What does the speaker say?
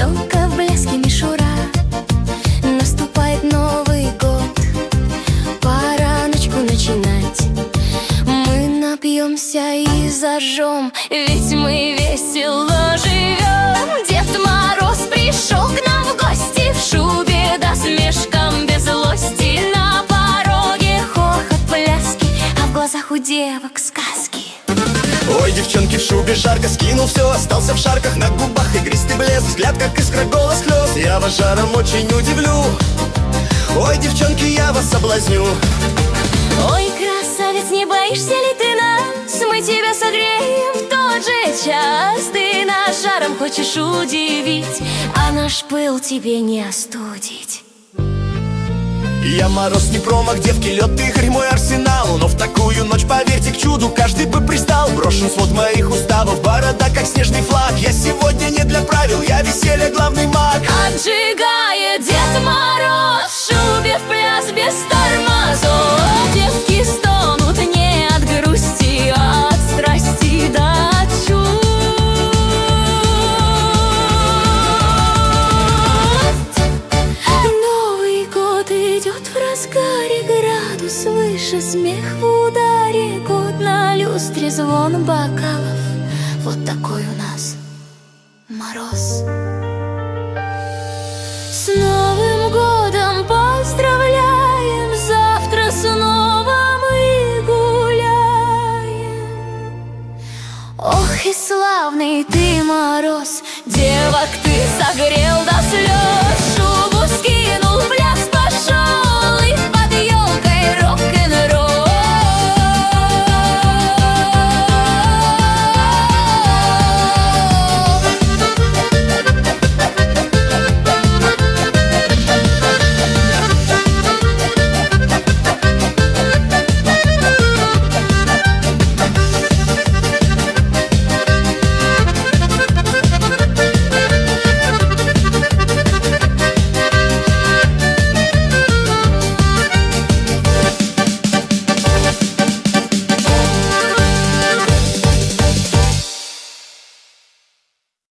елка в блеске мишура. Наступает Новый год, пора ночку начинать. Мы напьемся и зажжем, ведь мы весело живем. Дед Мороз пришел к нам в гости в шубе да с мешком без злости. На пороге хохот, пляски, а в глазах у девок сказки. Ой, девчонки, в шубе жарко, скинул все, остался в шарках. На губах игристый блеск, взгляд как искра, голос слез. Я вас жаром очень удивлю. Ой, девчонки, я вас соблазню. Ой, красавец, не боишься ли ты нас? Мы тебя согреем в тот же час. Ты нас жаром хочешь удивить, а наш пыл тебе не остудить. Я Мороз, не промах, девки, лед, игорь, мой арсенал. Но в такую ночь, поверьте, к чуду каждый бы пристал. Брошен свод моих уставов, борода как снежный флаг. Я сегодня не для правил, я веселья главный маг. Отжигает Дед Мороз в шубе в пляс без тормозов. Девки стонут не от грусти, а от страсти да от чувств. Новый год идет в разгаре, градус выше, смех в ударе. Год на люстре, звон бокалов, вот такой у нас Мороз. С Новым годом поздравляем, завтра снова мы гуляем. Ох и славный ты, Мороз, девок ты согрел.